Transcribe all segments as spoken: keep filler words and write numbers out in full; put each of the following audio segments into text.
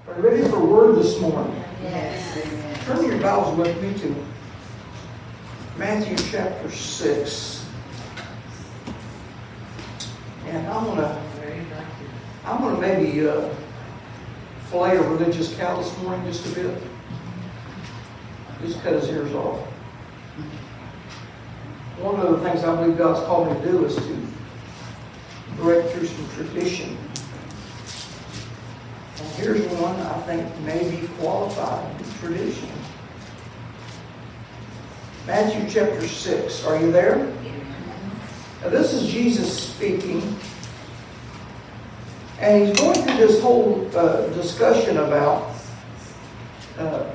Are you ready for a word this morning? Yes. Turn your Bibles with me to Matthew chapter six. And I'm gonna, I'm gonna maybe uh, fillet a religious cow this morning just a bit. Just cut his ears off. One of the things I believe God's called me to do is to break through some tradition. And here's one I think may be qualified with tradition. Matthew chapter six. Are you there? Now this is Jesus speaking. And he's going through this whole uh, discussion about uh,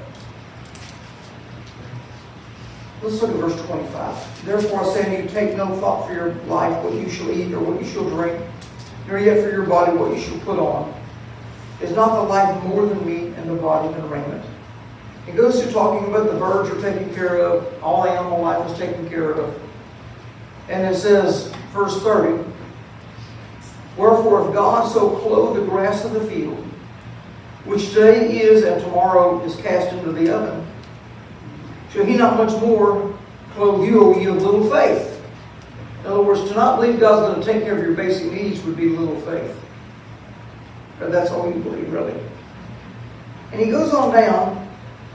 let's look at verse twenty-five. Therefore I say to you, take no thought for your life, what you shall eat or what you shall drink, nor yet for your body what you shall put on. Is not the life more than meat, and the body than raiment? He goes through talking about the birds are taken care of, all animal life is taken care of. And it says, verse thirty, wherefore if God so clothe the grass of the field, which today is and tomorrow is cast into the oven, shall he not much more clothe you, O ye of little faith? In other words, to not believe God's going to take care of your basic needs would be little faith. But that's all you believe, really. And he goes on down.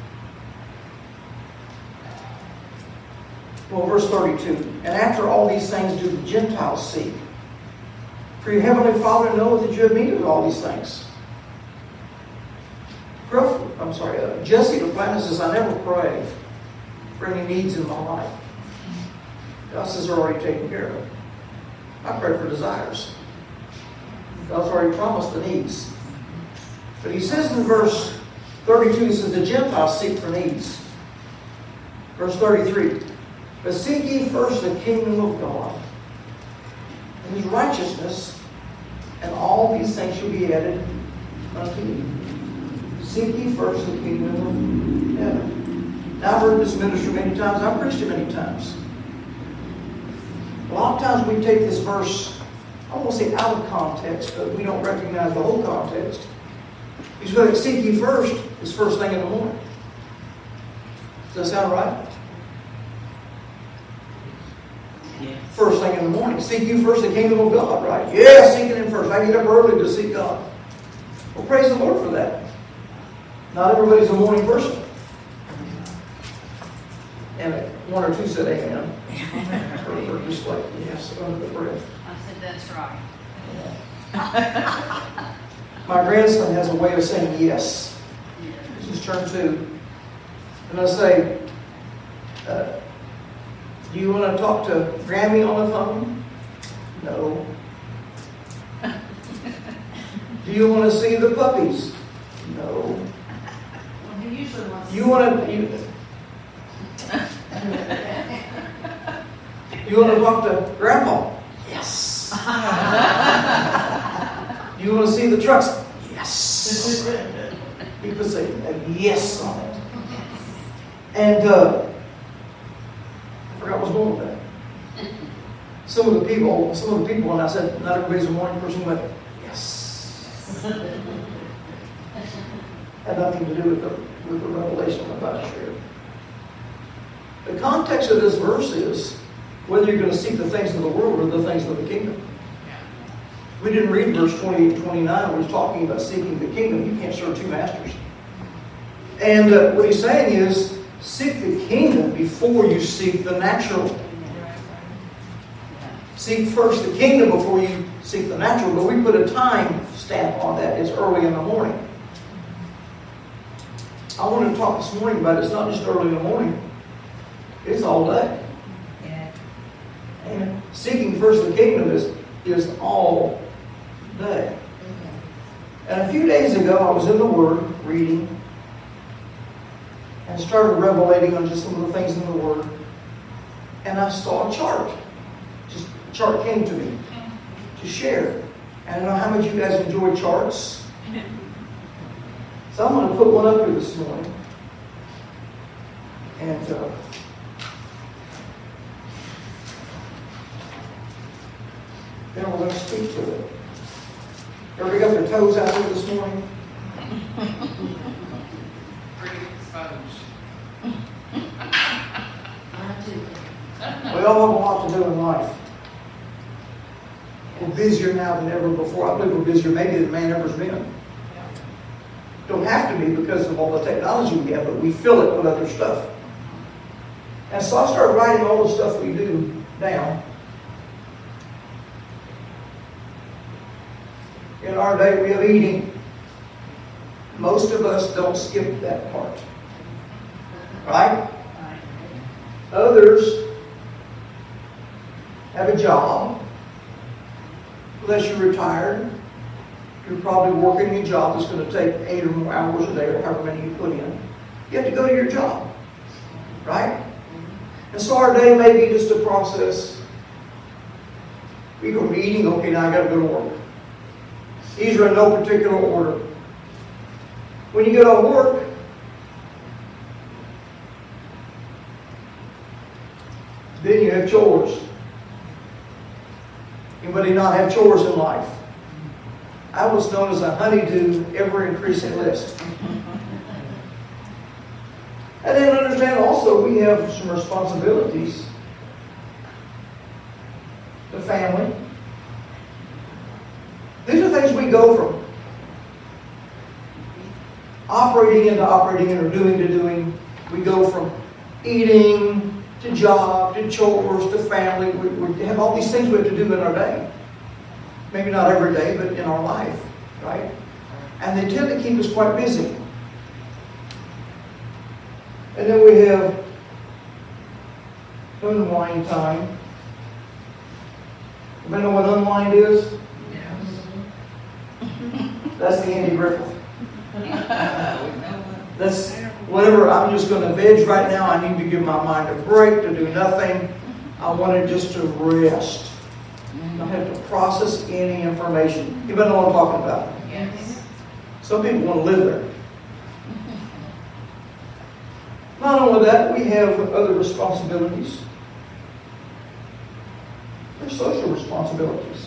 Well, verse thirty-two. And after all these things do the Gentiles seek. For your heavenly Father knoweth that you have need of all these things. I'm sorry, uh, Jesse Duplantis says, I never pray for any needs in my life. God says they're already taken care of. I pray for desires. God's already promised the needs. But he says in verse thirty-two, he says, the Gentiles seek for needs. Verse thirty-three, but seek ye first the kingdom of God and his righteousness, and all these things shall be added unto you. Seek ye first the kingdom of heaven. Now I've heard this ministry many times. I've preached it many times. A lot of times we take this verse, I won't say out of context, but we don't recognize the whole context. He's going to seek ye first is first thing in the morning. Does that sound right? Yeah. First thing in the morning. Seek you first the kingdom of God, right? Yeah, seeking him first. I get up early to seek God. Well, praise the Lord for that. Not everybody's a morning person. And one or two said amen. Or just like, yes, under the breath. I said, that's right. Yeah. My grandson has a way of saying yes. He's turned two. And I say, uh, do you want to talk to Grammy on the phone? No. Do you want to see the puppies? No. Well, he usually wants You want to... You, you want to talk to Grandpa? Yes. You want to see the trucks? Yes. He puts a, a yes on it. And uh, I forgot what was going with that. Some of the people, some of the people, and I said, not everybody's a morning person, went, yes. Had nothing to do with the, with the revelation I'm about to share. The context of this verse is whether you're going to seek the things of the world or the things of the kingdom. We didn't read verse twenty-eight and twenty-nine. We're talking about seeking the kingdom. You can't serve two masters. And uh, what he's saying is, seek the kingdom before you seek the natural. Seek first the kingdom before you seek the natural. But we put a time stamp on that. It's early in the morning. I want to talk this morning about it. It's not just early in the morning. It's all day. And seeking first the kingdom is, is all day. And a few days ago, I was in the Word, reading, and started revelating on just some of the things in the Word. And I saw a chart. Just a chart came to me to share. I don't know how much you guys enjoy charts. So I'm going to put one up here this morning. And uh, then we're going to speak to it. Everybody got their toes out there this morning? hell of a lot to do in life. We're busier now than ever before. I believe we're busier maybe than man ever's been. Don't have to be because of all the technology we have, but we fill it with other stuff. And so I started writing all the stuff we do down. In our day, we have eating. Most of us don't skip that part. Right? Others have a job. Unless you're retired, you're probably working a job that's going to take eight or more hours a day, or however many you put in. You have to go to your job. Right? And so our day may be just a process. We go to eating, okay, now I got to go to work. These are in no particular order. When you get off work, then you have chores. Anybody not have chores in life? I was known as a honeydew, ever-increasing list. And then understand also we have some responsibilities. The family. These are things we go from operating into operating and or doing to doing. We go from eating to job to chores to family. We, we have all these things we have to do in our day. Maybe not every day, but in our life, right? And they tend to keep us quite busy. And then we have unwind time. Anybody know what unwind is? That's the Andy Griffith. That's whatever. I'm just going to veg right now. I need to give my mind a break, to do nothing. I wanted just to rest. I don't have to process any information. You better know what I'm talking about. Yes. Some people want to live there. Not only that, we have other responsibilities. There's social responsibilities.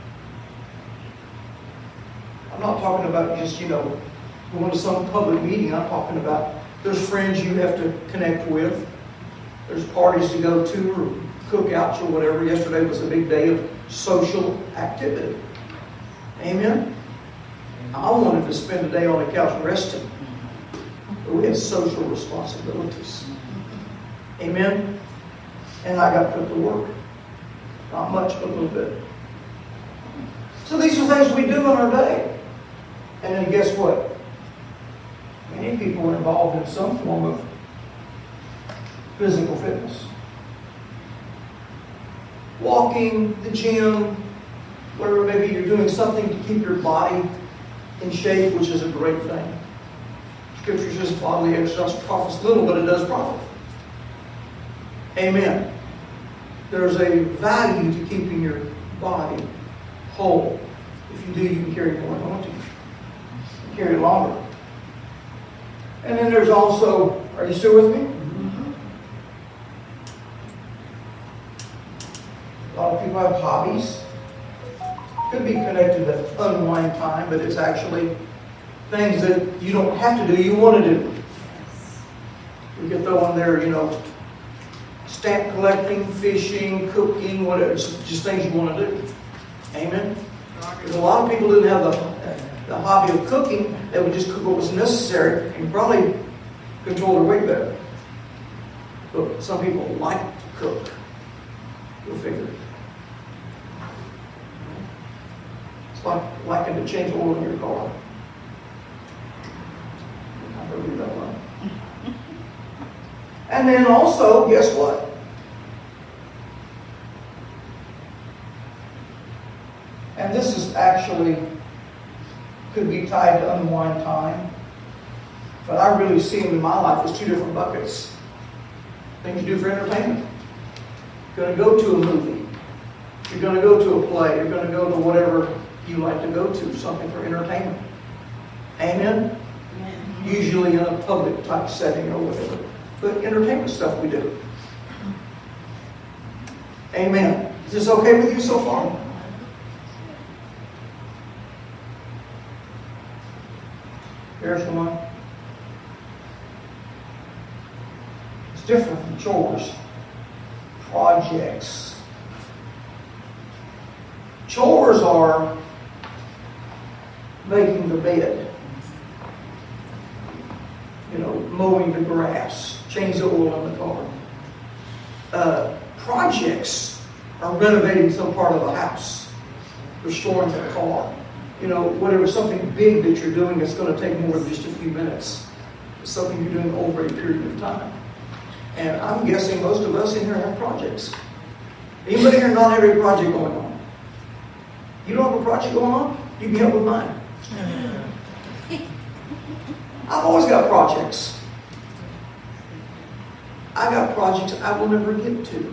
I'm not talking about just, you know, going to some public meeting. I'm talking about there's friends you have to connect with. There's parties to go to or cookouts or whatever. Yesterday was a big day of social activity. Amen? I wanted to spend a day on the couch resting. But we have social responsibilities. Amen? And I got put to work. Not much, but a little bit. So these are things we do in our day. And then guess what? Many people are involved in some form of physical fitness. Walking, the gym, whatever maybe you're doing something to keep your body in shape, which is a great thing. Scripture says bodily exercise profits little, but it does profit. Amen. There's a value to keeping your body whole. If you do, you can carry more anointing. You can carry longer. And then there's also, are you still with me? Mm-hmm. A lot of people have hobbies. Could be connected to unwind time, but it's actually things that you don't have to do, you want to do. We could throw in there, you know, stamp collecting, fishing, cooking, whatever. It's just things you want to do. Amen? Because a lot of people didn't have the, the hobby of cooking. They would just cook what was necessary and probably control their weight better. But some people like to cook. You'll figure. It's like liking to change oil in your car. I better leave that alone. And then also, guess what? And this is actually, could be tied to unwind time. But I really see them in my life as two different buckets. Things you do for entertainment. You're going to go to a movie. You're going to go to a play. You're going to go to whatever you like to go to, something for entertainment. Amen? Amen. Usually in a public type setting or whatever. But entertainment stuff we do. Amen. Is this okay with you so far? Here's one. It's different from chores. projects. Chores are making the bed, you know, mowing the grass, change the oil in the car. Uh, projects are renovating some part of the house, restoring the car. You know, whatever, something big that you're doing that's going to take more than just a few minutes. It's something you're doing over a period of time. And I'm guessing most of us in here have projects. Anybody here not have a project going on? You don't have a project going on? You can help with mine. I've always got projects. I got projects I will never get to.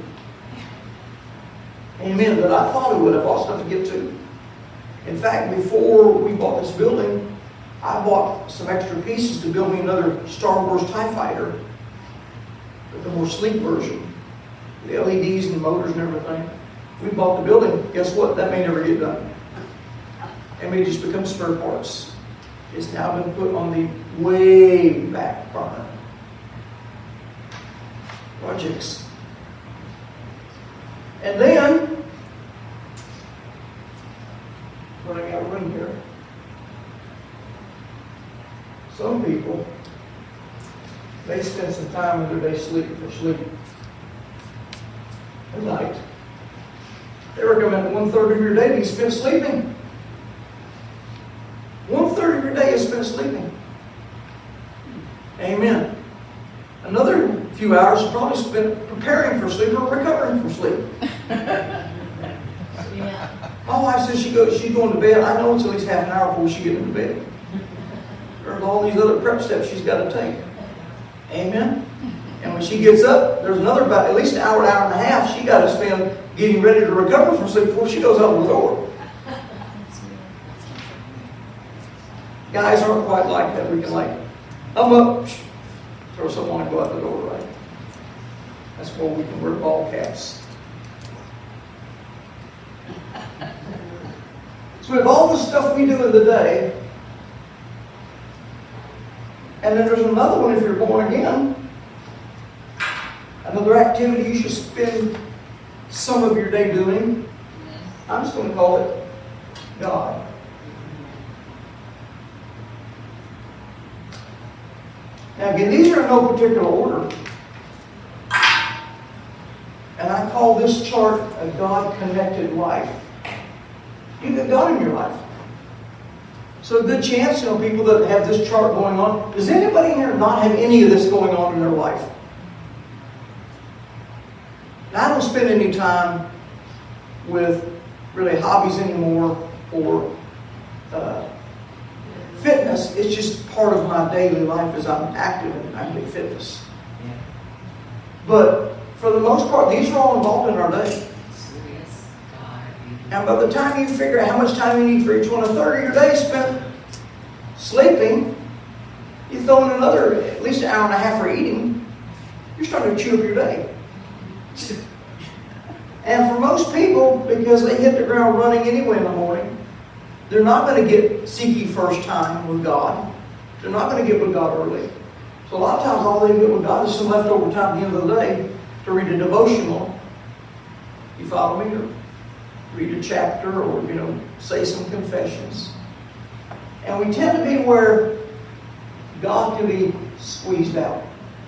Amen. But I thought I would have all stuff to get to. In fact, before we bought this building, I bought some extra pieces to build me another Star Wars TIE Fighter, but the more sleek version, the L E Ds and motors and everything. We bought the building. Guess what? That may never get done. It may just become spare parts. It's now been put on the way back burner. Projects. And then, when I got a ring here, some people, they spend some time in their day sleeping for sleep at night. They recommend one third of your day be spent sleeping. One third of your day is spent sleeping. Amen. Another few hours is probably spent preparing for sleep or recovering from sleep. Yeah. My wife says she goes, she's going to bed. I know it's at least half an hour before she gets into bed. There's all these other prep steps she's got to take. Amen. And when she gets up, there's another about at least an hour, an hour and a half she got to spend getting ready to recover from sleep before she goes out the door. Guys aren't quite like that. We can like, I'm up, throw something on and go out the door, right? That's where we can wear ball caps. So we have all the stuff we do in the day. And then there's another one if you're born again. Another activity you should spend some of your day doing. I'm just going to call it God. Now again, these are in no particular order. And I call this chart a God-connected life. You got God in your life. So a good chance, you know, people that have this chart going on, does anybody here not have any of this going on in their life? Now, I don't spend any time with really hobbies anymore or uh, fitness. It's just part of my daily life as I'm active in active fitness. Yeah. But for the most part, these are all involved in our day. And by the time you figure out how much time you need for each one, a third of your day spent sleeping, you throw in another at least an hour and a half for eating, you're starting to chew up your day. And for most people, because they hit the ground running anyway in the morning, they're not going to get seek ye first time with God. They're not going to get with God early. So a lot of times all they get with God is some leftover time at the end of the day to read a devotional. You follow me? Or read a chapter or, you know, say some confessions. And we tend to be where God can be squeezed out.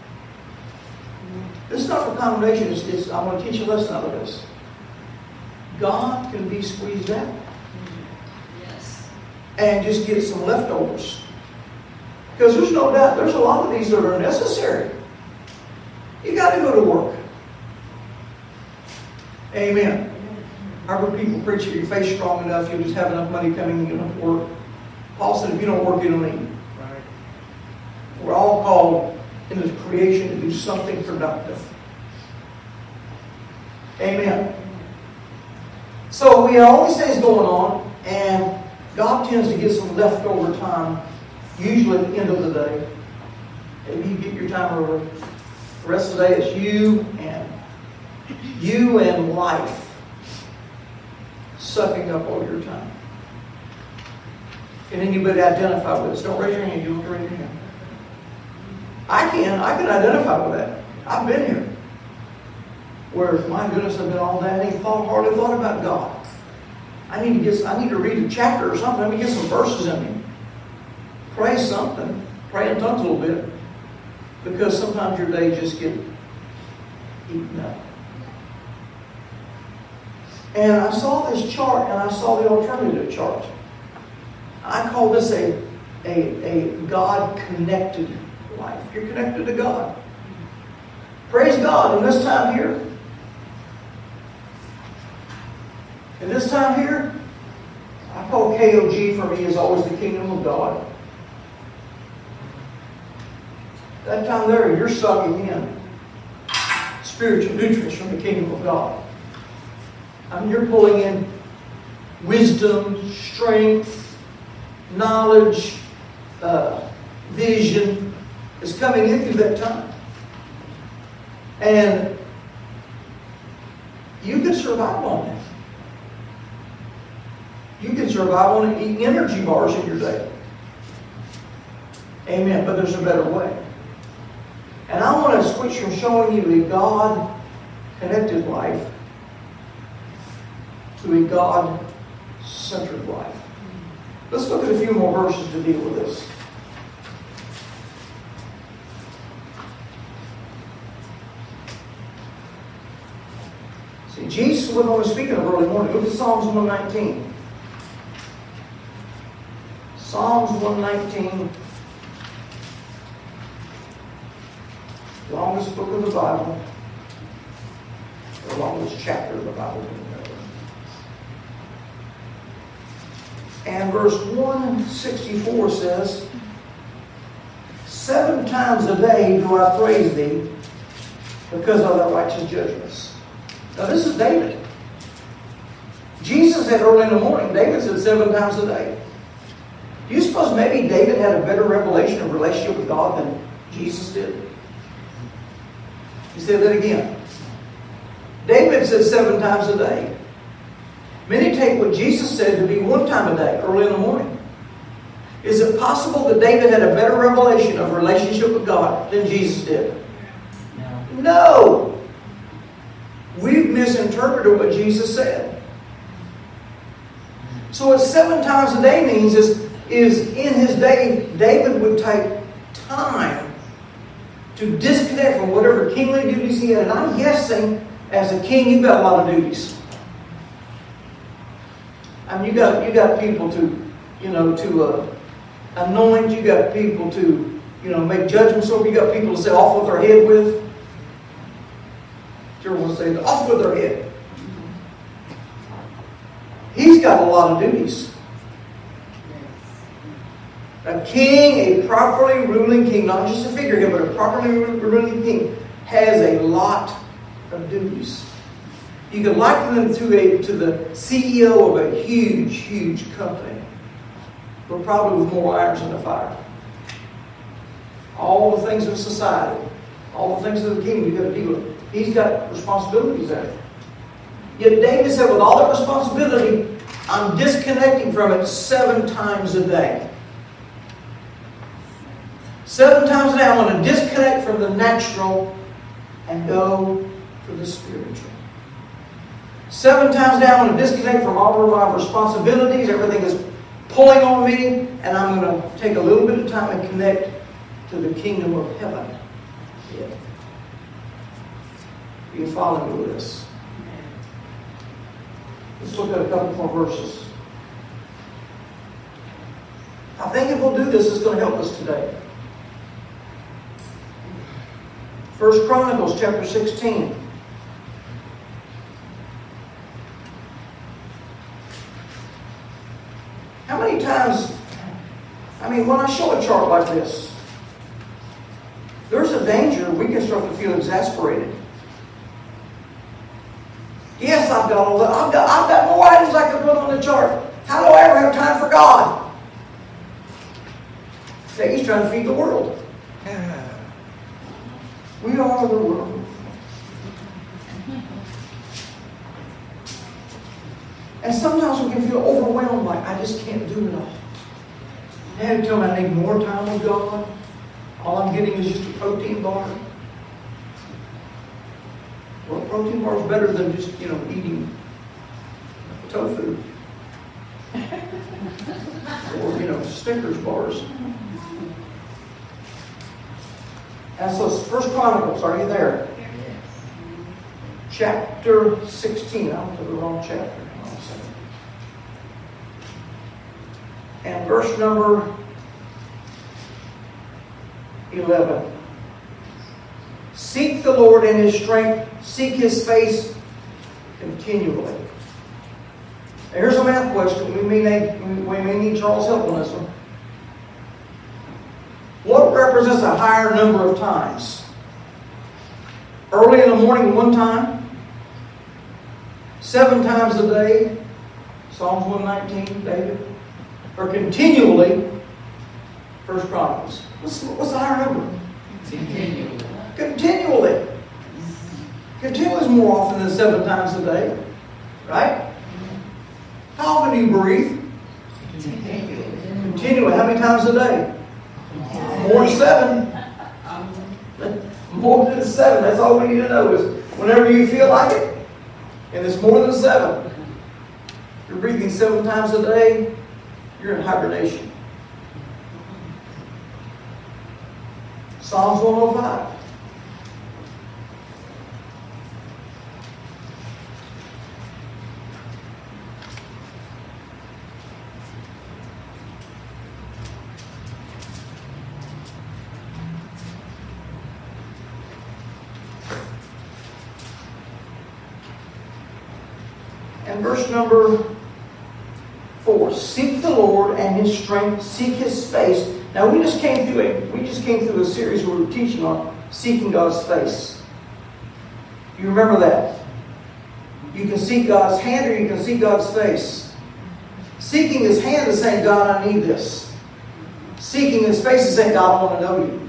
This is not for condemnation. It's, it's, I want to teach you a lesson out of this. God can be squeezed out. Yes. And just get some leftovers. Because there's no doubt, there's a lot of these that are necessary. You got to go to work. Amen. I've heard people preach, if your faith's strong enough, you'll just have enough money coming and you don't have to work. Paul said, if you don't work, you don't eat. Right. We're all called in this creation to do something productive. Amen. So we have all these things going on, and God tends to get some leftover time, usually at the end of the day. Maybe you get your time early. The rest of the day is you and you and life sucking up all your time. Can anybody identify with this? Don't raise your hand. You don't have to raise your hand. I can. I can identify with that. I've been here. where, my goodness, I've been all day, I ain't thought, hardly thought about God. I need to get, I need to read a chapter or something. Let me get some verses in me. Pray something. Pray in tongues a little bit. Because sometimes your day just get eaten up. And I saw this chart, and I saw the alternative chart. I call this a, a, a God-connected life. You're connected to God. Praise God. In this time here, in this time here, I call K O G for me is always the kingdom of God. That time there, you're sucking in spiritual nutrients from the kingdom of God. I mean, you're pulling in wisdom, strength, knowledge, uh, vision is coming in through that time. And you can survive on it. You can survive on it eating energy bars in your day. Amen. But there's a better way. And I want to switch from showing you a God-connected life to a God-centered life. Let's look at a few more verses to deal with this. See, Jesus wasn't only speaking of early morning. Look at Psalms one nineteen. Psalms one nineteen. Longest book of the Bible. The longest chapter of the Bible. And verse one sixty-four says, Seven times a day do I praise thee because of thy righteous judgments. Now this is David. Jesus said early in the morning. David said seven times a day. Do you suppose maybe David had a better revelation of relationship with God than Jesus did? He said that again. David said seven times a day. Many take what Jesus said to be one time a day, early in the morning. Is it possible that David had a better revelation of relationship with God than Jesus did? No. No! We've misinterpreted what Jesus said. So what seven times a day means is, is in his day, David would take time to disconnect from whatever kingly duties he had. And I'm guessing, as a king, you've got a lot of duties. I mean, you got you got people to, you know, to uh, anoint. You got people to, you know, make judgments over. You got people to say off with their head with. Everyone say off with their head. He's got a lot of duties. A king, a properly ruling king, not just a figurehead, but a properly ruling king, has a lot of duties. You can liken them to a to the C E O of a huge, huge company, but probably with more irons in the fire. All the things of society, all the things of the kingdom you've got to deal with. He's got responsibilities there. Yet David said, with all that responsibility, I'm disconnecting from it seven times a day. Seven times a day, I want to disconnect from the natural and go to the spiritual. Seven times a day, I want to disconnect from all of my responsibilities. Everything is pulling on me, and I'm going to take a little bit of time and connect to the kingdom of heaven. Yeah. You can follow me with this. Let's look at a couple more verses. I think if we'll do this, it's going to help us today. First Chronicles chapter sixteen. How many times, I mean, when I show a chart like this, there's a danger we can start to feel exasperated. Yes, I've got all that. I've got, I've got more items I could put on the chart. How do I ever have time for God? Say, he's trying to feed the world. We are the world. And sometimes we can feel overwhelmed, like, I just can't do it all. They had to tell me I need more time with God. All I'm getting is just a protein bar. Well, a protein bar is better than just, you know, eating tofu. Or, you know, Snickers bars. And so it's First Chronicles, are you there? Chapter sixteen. I went to the wrong chapter. Hang on a second. And verse number eleven. Seek the Lord in His strength. Seek His face continually. Now here's a math question. We may need, we may need Charles' help on this one. What represents a higher number of times? Early in the morning one time? Seven times a day? Psalms one nineteen, David? Or continually? First Chronicles. What's, what's the higher number? Continually. Continually. Continually is more often than seven times a day. Right? How often do you breathe? Continually. Continually. How many times a day? More than seven. More than seven. That's all we need to know is whenever you feel like it, and it's more than seven. If you're breathing seven times a day, you're in hibernation. Psalms one oh five. And verse number four. Seek the Lord and His strength. Seek His face. Now we just came through a we just came through a series where we were teaching on seeking God's face. You remember that? You can seek God's hand or you can seek God's face. Seeking His hand is saying, God, I need this. Seeking His face is saying, God, I want to know you.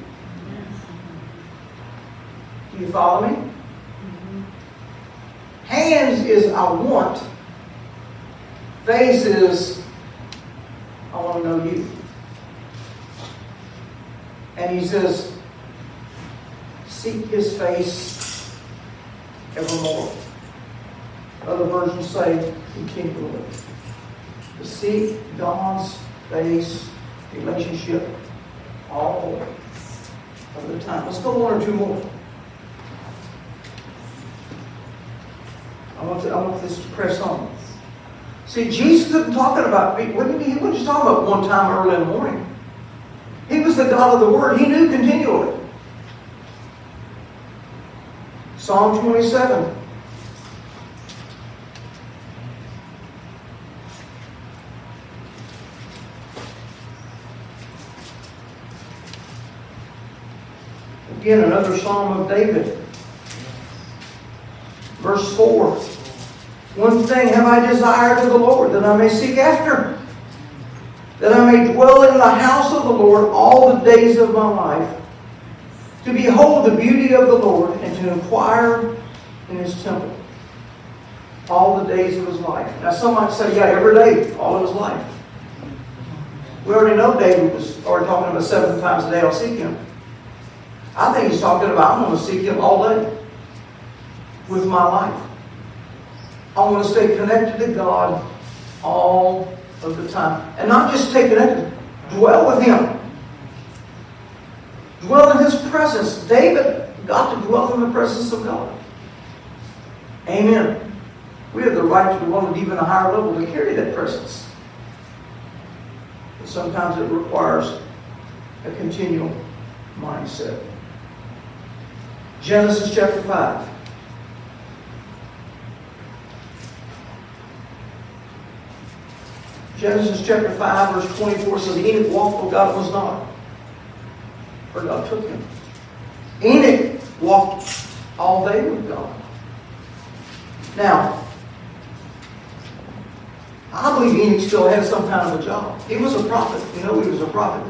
Do you follow me? Hands is I want. Face is I want to know you. And He says, seek His face evermore. Other versions say continually. To seek God's face, relationship, all of the time. Let's go one or two more. I want, to, I want this to press on. See, Jesus wasn't talking about, he wasn't just talking about one time early in the morning. He was the God of the Word. He knew continually. Psalm twenty-seven. Again, another Psalm of David. Verse four. One thing have I desired of the Lord, that I may seek after, that I may dwell in the house of the Lord all the days of my life, to behold the beauty of the Lord, and to inquire in His temple all the days of His life. Now some might say, yeah, every day, all of His life. We already know David was already talking about seven times a day I'll seek Him. I think he's talking about I'm going to seek Him all day with my life. I want to stay connected to God all of the time. And not just stay connected, dwell with Him. Dwell in His presence. David got to dwell in the presence of God. Amen. We have the right to dwell at even a higher level to carry that presence. But sometimes it requires a continual mindset. Genesis chapter five. Genesis chapter five, verse twenty-four says, Enoch walked where God was not, for God took him. Enoch walked all day with God. Now, I believe Enoch still had some kind of a job. He was a prophet. We know he was a prophet.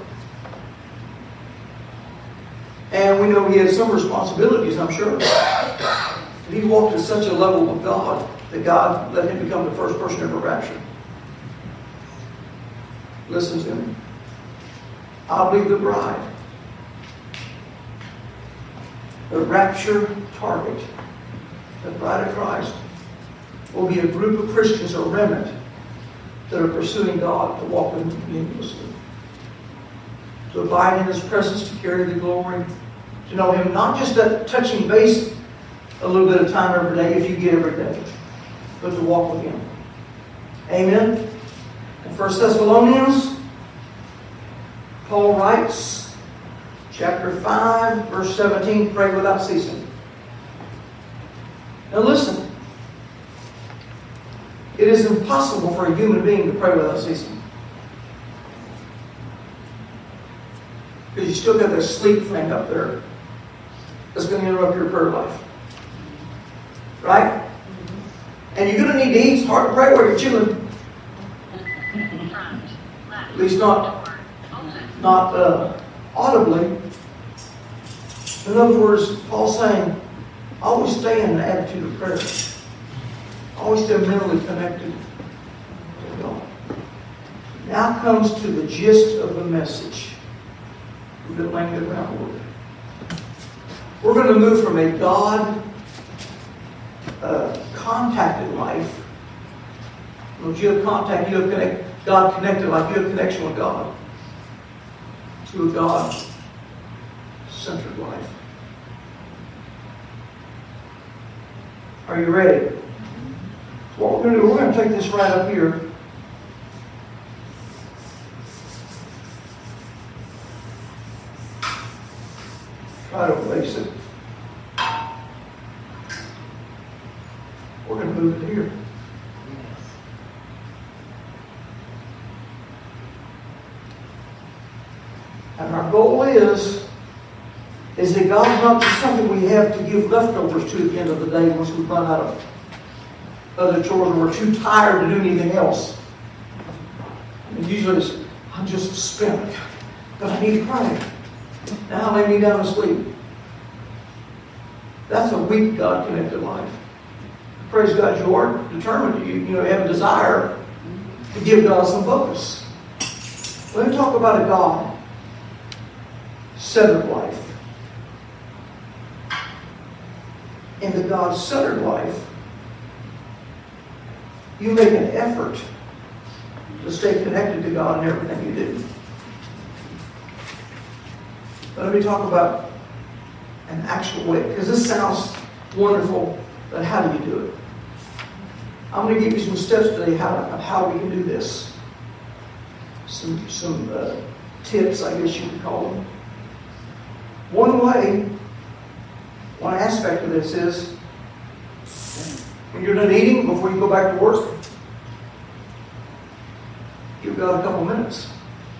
And we know he had some responsibilities, I'm sure. He walked at such a level with God that God let him become the first person ever raptured. Listen to me. I'll be the bride. The rapture target the bride of Christ, will be a group of Christians, a remnant, that are pursuing God, to walk with Him continuously. To abide in His presence, to carry the glory, to know Him, not just that touching base a little bit of time every day if you get every day, but to walk with Him. Amen. In First Thessalonians, Paul writes, chapter five, verse seventeen, pray without ceasing. Now listen. It is impossible for a human being to pray without ceasing. Because you still got that sleep thing up there that's going to interrupt your prayer life. Right? And you're going to need to eat. It's hard to pray while you're chewing. At least not, not uh, audibly. In other words, Paul's saying, always stay in an attitude of prayer. Always stay mentally connected to God. Now comes to the gist of the message. We've been laying the groundwork. We're going to move from a God uh, contacted life. When you have contact, you have connect, God connected life, you have connection with God, to a God-centered life. Are you ready? What we're going to do, we're going to take this right up here. Try to place it. We're going to move it here. And our goal is, is that God's not just something we have to give leftovers to at the end of the day once we run out of other chores and we're too tired to do anything else. And usually it's, I'm just spent, but I need to pray. Now lay me down to sleep. That's a weak God-connected life. Praise God, you are determined. You, you know, you have a desire to give God some focus. Let me talk about a God-centered life. In the God-centered life, you make an effort to stay connected to God in everything you do. But let me talk about an actual way, because this sounds wonderful, but how do you do it? I'm going to give you some steps today how, of how we can do this. Some, some uh, tips, I guess you could call them. One way, one aspect of this is, when you're done eating, before you go back to work, you've got a couple minutes.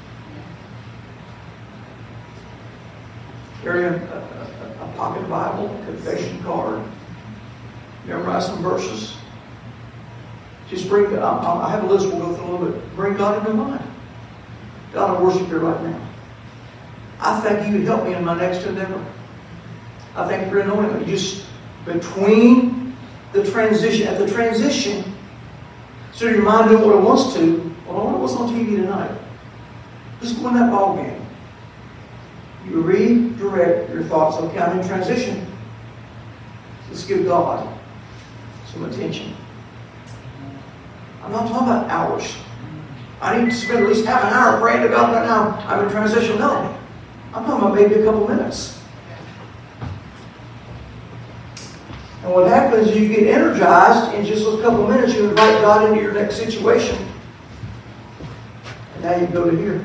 Carry a, a, a pocket Bible, confession card, memorize some verses. Just bring, I, I have a list we'll go through a little bit. Bring God into mind. God, I worship you right now. I thank you to help me in my next endeavor. I thank you for anointing me. Just between the transition, at the transition, so your mind doing what it wants to. Well, I wonder what's on T V tonight. Just go in that ball game. You redirect your thoughts. Okay, I'm in transition. Let's give God some attention. I'm not talking about hours. I need to spend at least half an hour praying to God right now. I'm in transition. No. I'm talking about maybe a couple minutes. And what happens is you get energized in just a couple minutes. You invite God into your next situation. And now you go to here.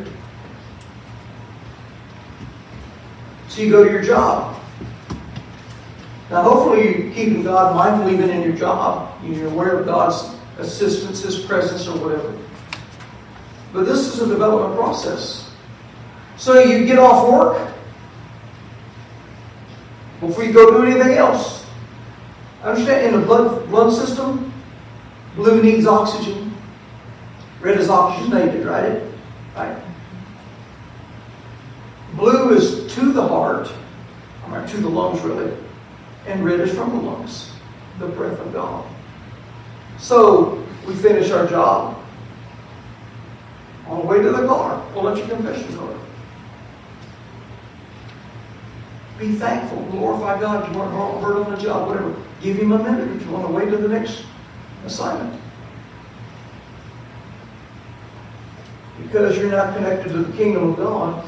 So you go to your job. Now hopefully you're keeping God mindful even in your job. You're aware of God's assistance, His presence, or whatever. But this is a development process. So you get off work before you go do anything else. Understand, in the blood, blood system, blue needs oxygen. Red is oxygenated, right? Right? Blue is to the heart, I mean, to the lungs really, and red is from the lungs, the breath of God. So we finish our job. On the way to the car, pull out your confession card. Be thankful. Glorify God. If you weren't hurt on the job, whatever. Give Him a minute or two on the way to the next assignment. Because you're not connected to the kingdom of God,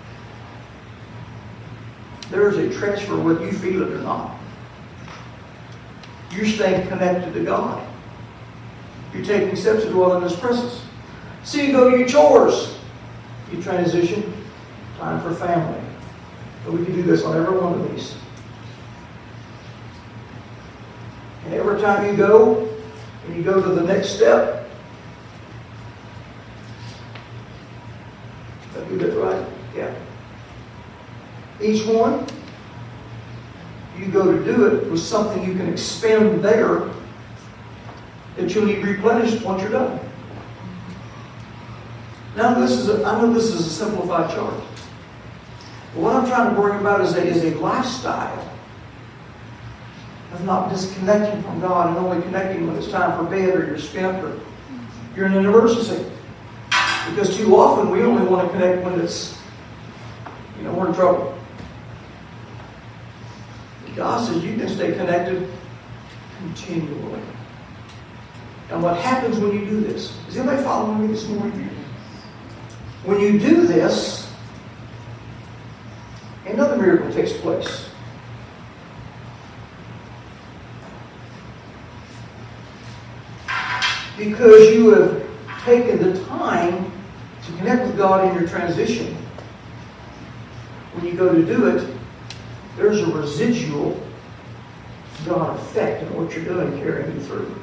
there is a transfer whether you feel it or not. You're staying connected to God. You're taking steps to dwell in His presence. So you go to your chores. You transition. Time for family. But we can do this on every one of these. And every time you go, and you go to the next step, did I do that right? Yeah. Each one, you go to do it with something you can expend there that you'll need replenished once you're done. Now this is a, I know this is a simplified chart. But what I'm trying to bring about is a, is a lifestyle of not disconnecting from God and only connecting when it's time for bed or you're spent or you're in an emergency. Because too often we only want to connect when it's, you know, we're in trouble. God says you can stay connected continually. And what happens when you do this? Is anybody following me this morning? When you do this, another miracle takes place. Because you have taken the time to connect with God in your transition. When you go to do it, there's a residual God effect in what you're doing, carrying you through.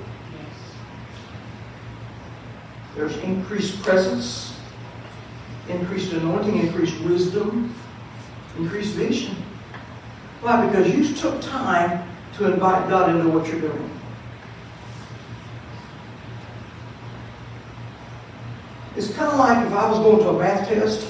There's increased presence, increased anointing, increased wisdom, increased vision. Why? Because you took time to invite God into what you're doing. It's kind of like if I was going to a math test.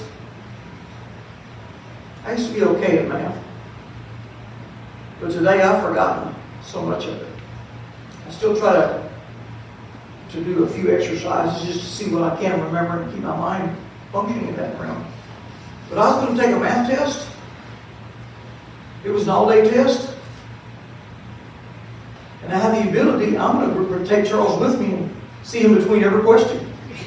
I used to be okay at math. But today I've forgotten so much of it. I still try to, to do a few exercises just to see what I can remember and keep my mind functioning in that realm. But I was going to take a math test. It was an all-day test. And I have the ability, I'm going to take Charles with me and see him between every question.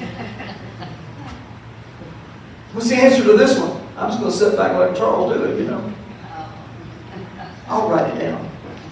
What's the answer to this one? I'm just going to sit back and let Charles do it, you know. I'll write it down.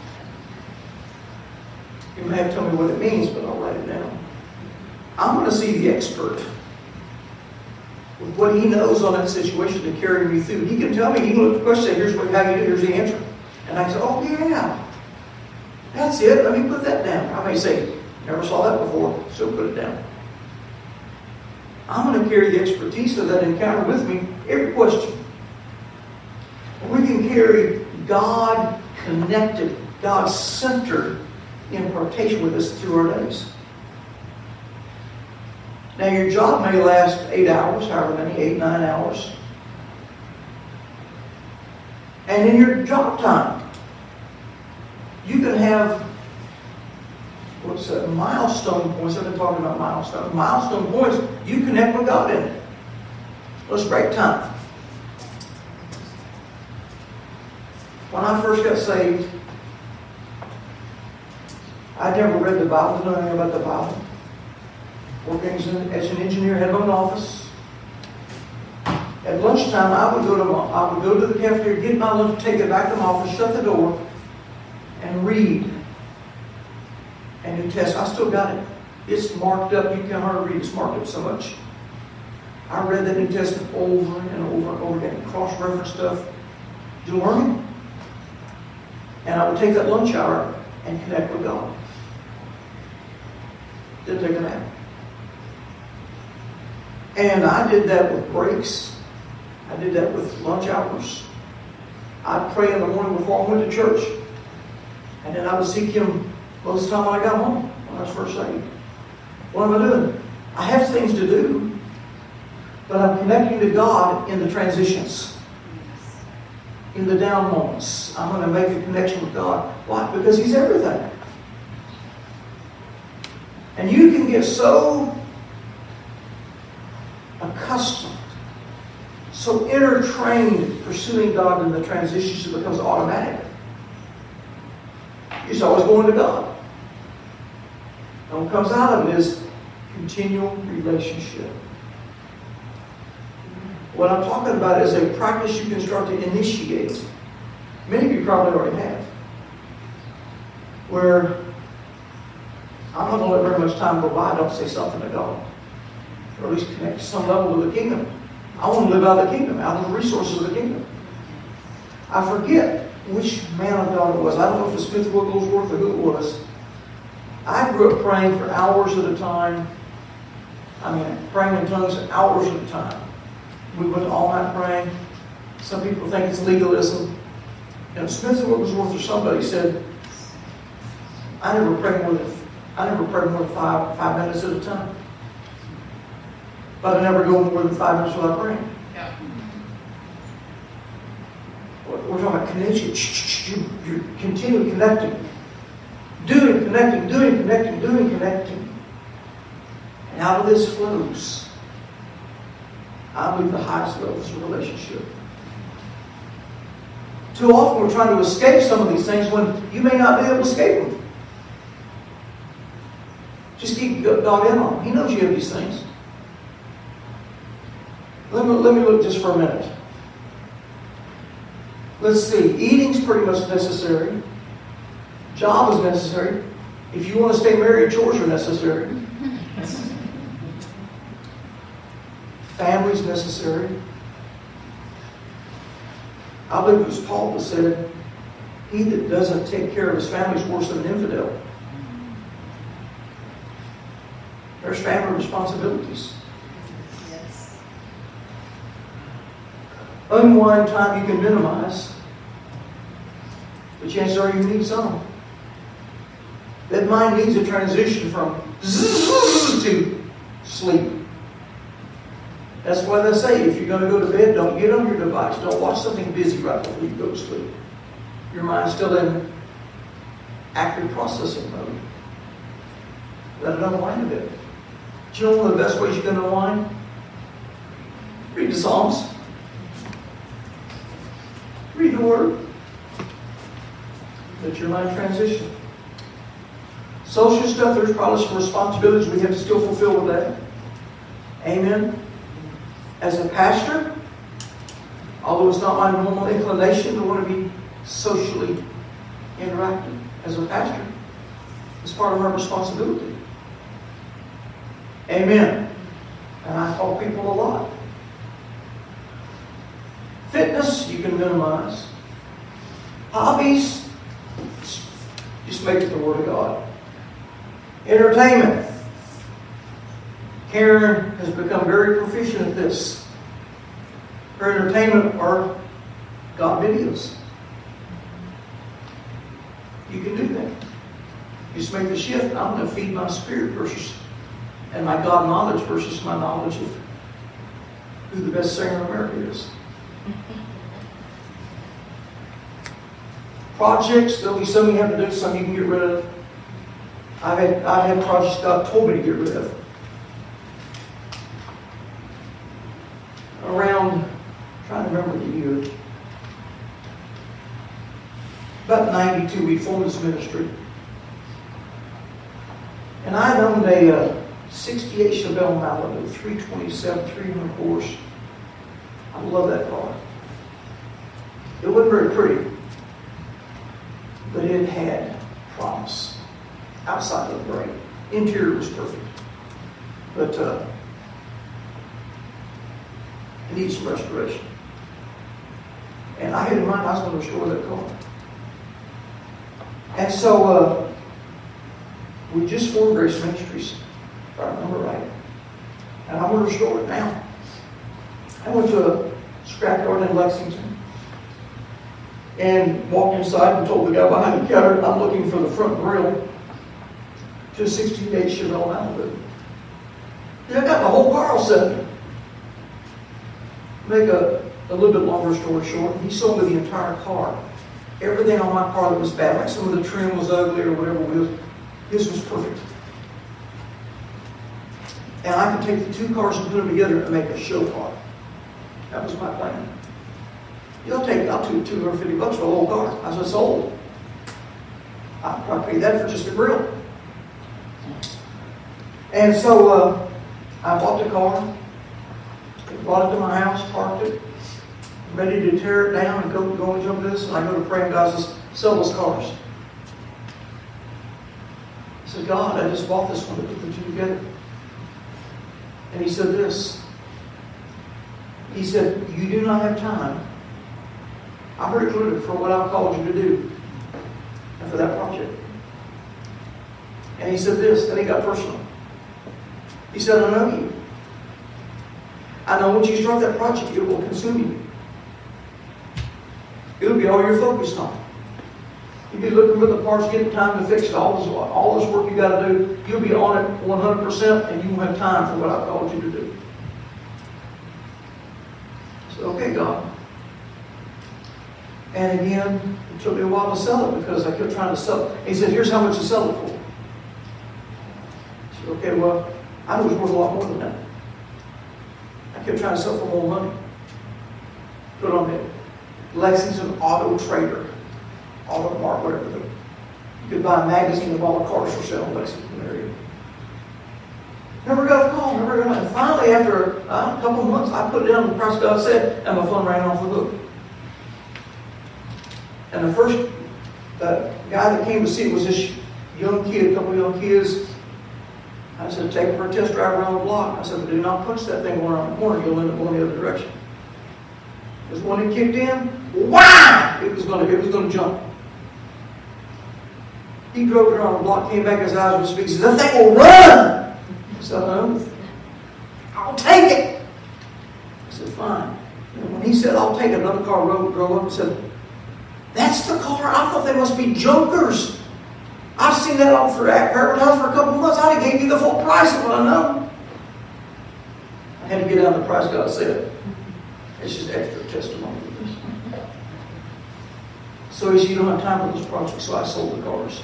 You may have to tell me what it means, but I'll write it down. I'm going to see the expert with what he knows on that situation to carry me through. He can tell me, he can look at the question and say, here's what, how you do, here's the answer. And I say, oh yeah, that's it, let me put that down. I may say, never saw that before, so put it down. I'm going to carry the expertise of that encounter with me every question. And we can carry God-connected, God-centered impartation with us through our days. Now your job may last eight hours, however many, eight, nine hours. And in your job time, you can have, what's that, milestone points. I've been talking about milestone. Milestone points, you connect with God in it. Let's break time. When I first got saved, I'd never read the Bible, didn't know anything about the Bible. Working as an, as an engineer, had my own office. At lunchtime, I would go to my, I would go to the cafeteria, get my lunch, take it back to my office, shut the door, and read a New Testament. I still got it. It's marked up. You can hardly read. It's marked up so much. I read that New Testament over and over and over again, cross-reference stuff. Did you learn it? And I would take that lunch hour and connect with God. Didn't take a nap. And I did that with breaks. I did that with lunch hours. I'd pray in the morning before I went to church. And then I would seek Him most of the time when I got home, when I was first saved. What am I doing? I have things to do, but I'm connecting to God in the transitions. In the down moments. I'm going to make a connection with God. Why? Because He's everything. And you can get so accustomed, so inner-trained pursuing God in the transitions, it becomes automatic. You're always going to God. And what comes out of it is continual relationship. What I'm talking about is a practice you can start to initiate. Many of you probably already have. Where I'm not going to let very much time go by, I don't say something to God. Or at least connect to some level with the kingdom. I want to live out of the kingdom, out of the resources of the kingdom. I forget which man of God it was. I don't know if it was Smith Wigglesworth or who it was. I grew up praying for hours at a time. I mean, praying in tongues hours at a time. We went all night praying. Some people think it's legalism. And Smith Wigglesworth or somebody said, I never prayed more than I never prayed more than five five minutes at a time. But I never go more than five minutes without praying. Yeah. We're talking about connection. You, you continue connecting. Doing, connecting, doing, connecting, doing, connecting. And out of this flows, I believe, the highest levels of relationship. Too often we're trying to escape some of these things when you may not be able to escape them. Just keep God in on them. He knows you have these things. Let me, let me look just for a minute. Let's see. Eating's pretty much necessary. Job is necessary. If you want to stay married, chores are necessary. Family's necessary. I believe it was Paul that said, he that doesn't take care of his family is worse than an infidel. There's family responsibilities. Yes. Unwind time you can minimize. The chances are you need some. That mind needs a transition from zzz to sleep. That's why they say if you're going to go to bed, don't get on your device. Don't watch something busy right before you go to sleep. Your mind's still in active processing mode. Let it unwind a bit. Do you know one of the best ways you can unwind? Read the Psalms. Read the Word. Let your mind transition. Social stuff, there's probably some responsibilities we have to still fulfill with that. Amen. As a pastor, although it's not my normal inclination to want to be socially interactive, as a pastor, it's part of our responsibility. Amen. And I call people a lot. Fitness, you can minimize. Hobbies, just make it the Word of God. Entertainment. Karen has become very proficient at this. Her entertainment are God videos. You can do that. You just make the shift. I'm going to feed my spirit versus and my God knowledge versus my knowledge of who the best singer in America is. Projects, there'll be some you have to do, some you can get rid of. I've had, I've had projects God told me to get rid of. Around, I'm trying to remember the year, about ninety-two, we formed this ministry. And I owned a uh, sixty-eight Chevelle Malibu, three twenty-seven, three hundred horse. I love that car. It wasn't very pretty, but it had promise outside of the brain. Interior was perfect. But uh, it needs some restoration. And I had in mind I was going to restore that car. And so uh, we just formed Grace Ministries, if I remember right. And I'm going to restore it now. I went to a scrapyard in Lexington and walked inside and told the guy behind the counter, I'm looking for the front grille to a sixty-eight Chevelle Malibu. Yeah, I got the whole car all set. Make a, a little bit longer story short, he sold me the entire car. Everything on my car that was bad, like some of the trim was ugly or whatever it was, his was perfect. And I could take the two cars and put them together and make a show car. That was my plan. You'll take, I'll take two hundred fifty bucks for a whole car. I said, sold. I'll probably pay that for just the grill. And so uh, I bought the car, brought it to my house, parked it, ready to tear it down and go, go and jump this. And I go to pray, and God says, sell those cars. I said, God, I just bought this one to put the two together. And he said this. He said, you do not have time. I'm recruited for what I've called you to do and for that project. And he said this, then he got personal. He said, I know you. I know once you start that project, it will consume you. It'll be all you're focused on. You'll be looking for the parts, getting time to fix it, all this, all this work you got to do. You'll be on it one hundred percent, and you won't have time for what I've called you to do. I said, okay, God. And again, it took me a while to sell it because I kept trying to sell it. He said, here's how much to sell it for. I said, okay, well, I know it's worth a lot more than that. I kept trying to sell for more money. Put on the Lexington Auto Trader, Auto Mart, whatever. The, you could buy a magazine of all the cars for sale in the Lexington area. Never got a call, never got a call. Finally, after uh, a couple of months, I put down the price God said, and my phone ran off the hook. And the first uh, guy that came to see it was this young kid, a couple of young kids. I said, take it for a test drive around the block. I said, but do not punch that thing around the corner. You'll end up going the other direction. Because when it kicked in, wow! It was going to, it was going to jump. He drove it around the block, came back, his eyes were speaking. He said, that thing will run! I said, no. I'll take it. I said, fine. And when he said, I'll take it, another car drove, drove up and said, that's the car. I thought they must be junkers. I've seen that all for advertising for a couple of months. I'd have gave you the full price if I know. I had to get down the price God said. It's just extra testimony. So he said, you don't have time for this project, so I sold the cars.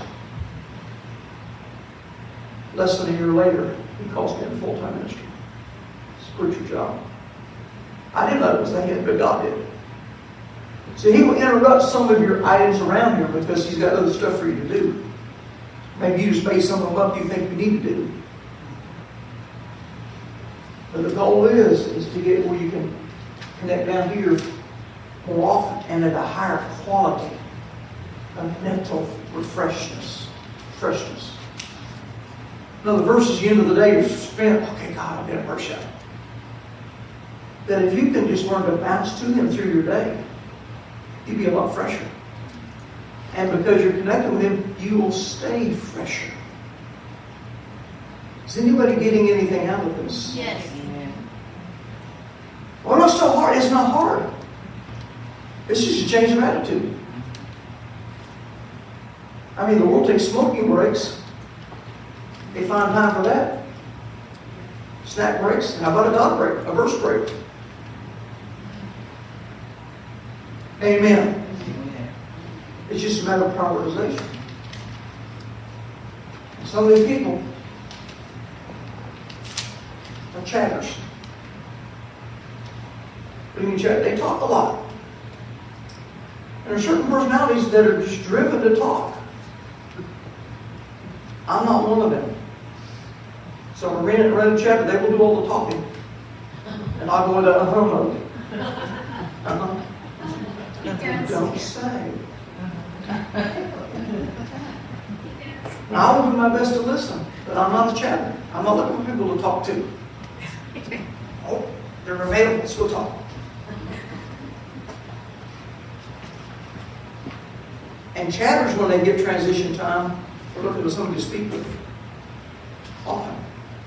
Less than a year later, he calls me in full-time ministry. It's a preacher job. I didn't know it was that hit, but God did. So he will interrupt some of your items around here because he's got other stuff for you to do. Maybe you just made some of them up you think you need to do. But the goal is, is to get where you can connect down here more often and at a higher quality of mental refreshness. Freshness. Now the verses at the end of the day are spent, okay, God, I'll get a verse out. That if you can just learn to bounce to Him through your day, you'll be a lot fresher. And because you're connected with Him, you will stay fresher. Is anybody getting anything out of this? Yes. Well, it's so hard. It's not hard. It's just a change of attitude. I mean, the world takes smoking breaks. They find time for that. Snack breaks. How about a God break? A verse break. Amen. It's just a matter of prioritization. Some of these people are chatters. What do you mean chatter? They talk a lot. And there are certain personalities that are just driven to talk. I'm not one of them. So Marina and Red Chatter, they will do all the talking. And I'll go into a home mode. Uh-huh. Don't say. I will do my best to listen, but I'm not a chatter. I'm not looking for people to talk to. Oh, they're available. Let's go talk. And chatters, when they get transition time, are looking for somebody to speak with. Often.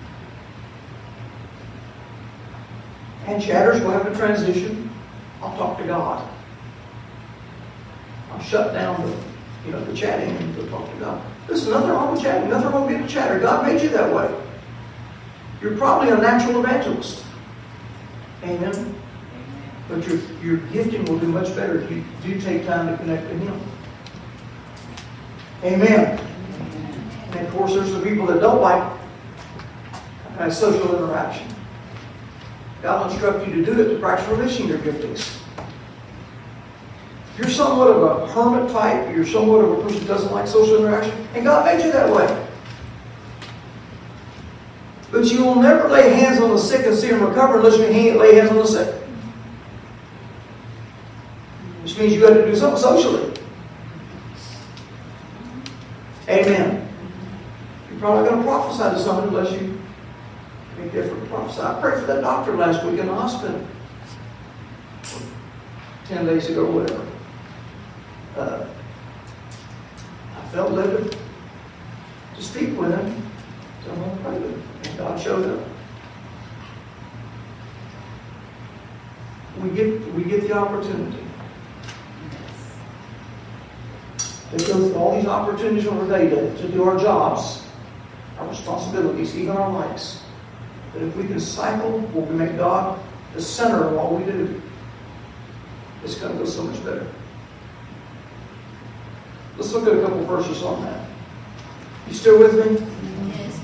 And chatters will have a transition. I'll talk to God. I'll shut down the, you know, the chatting and go talk to God. There's nothing wrong with chatting. Nothing wrong with being a chatter. God made you that way. You're probably a natural evangelist. Amen. But your, your gifting will do much better if you do take time to connect to Him. Amen. And of course, there's the people that don't like uh, social interaction. God will instruct you to do it to practice releasing your giftings. If you're somewhat of a hermit type, you're somewhat of a person who doesn't like social interaction, and God made you that way. But you will never lay hands on the sick and see them recover unless you lay hands on the sick. Which means you got to do something socially. Amen. You're probably going to prophesy to someone unless you make different prophesy. I prayed for that doctor last week in the hospital. Ten days ago, whatever. Uh, I felt led to speak with him. So I'm going to pray with him. And God showed up. We get, we get the opportunity to go through all these opportunities over the day to, to do our jobs, our responsibilities, even our likes. But if we can cycle, where we make God the center of all we do, it's going to go so much better. Let's look at a couple verses on that. You still with me? Yes.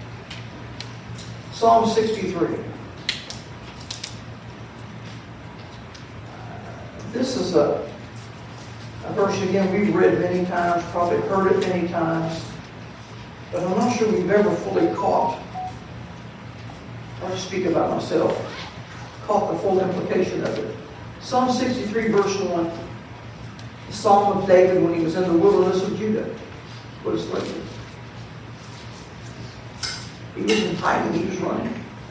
Psalm sixty-three. This is a, a verse, again, we've read many times, probably heard it many times, but I'm not sure we've ever fully caught, I'll just speak about myself, caught the full implication of it. Psalm sixty-three, verse one, the Psalm of David when he was in the wilderness of Judah. What is it? He was in hiding, he was running.